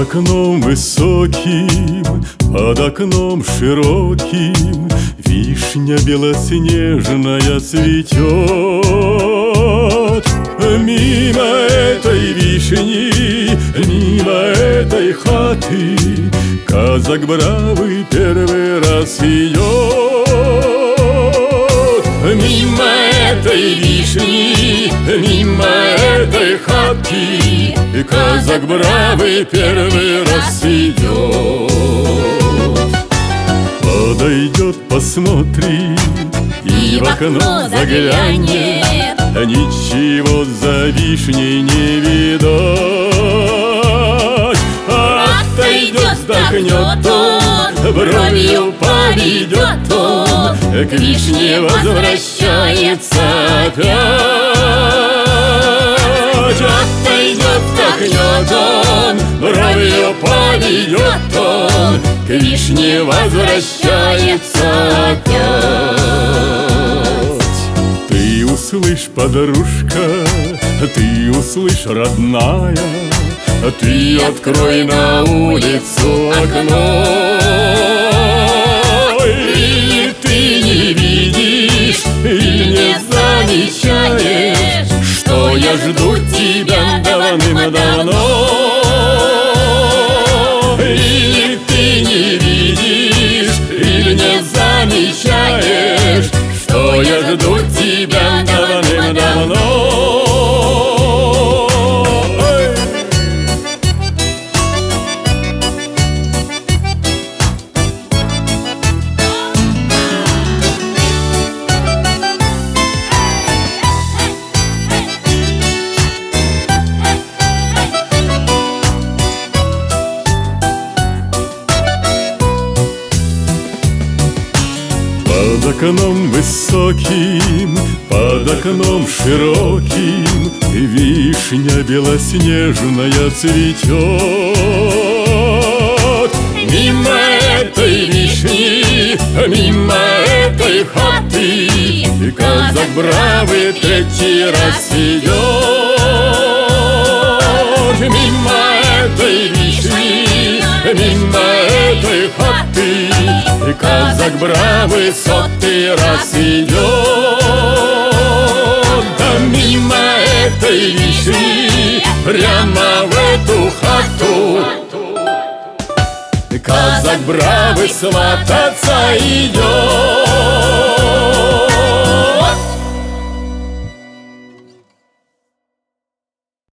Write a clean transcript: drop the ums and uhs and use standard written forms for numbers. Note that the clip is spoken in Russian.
окном высоким, под окном широким вишня белоснежная цветет. Мимо этой вишни, мимо этой хаты казак бравый первый раз идет. Мимо этой вишни, мимо этой хаты казак бравый первый раз идет. Подойдет, посмотрит и в окно заглянет, ничего за вишней не видать. Отойдет, вздохнет он, бровью поведет он, к вишне возвращается опять. Отойдет, вздохнет он, бровью поведет он, к вишне возвращается опять. Ты услышь, подружка, ты услышь, родная, ты открой на улицу окно. Или ты не видишь, или не замечаешь, что я жду тебя давным-давно. Или ты не видишь, или не замечаешь, что я жду тебя давным-давно. Под окном высоким, под окном широким вишня белоснежная цветет. Мимо этой вишни, мимо этой хаты казак бравый третий раз идет. Мимо этой вишни, мимо этой хаты казак бравый сотый раз идет. Да мимо этой вишни, прямо в эту хату казак бравый свататься идет.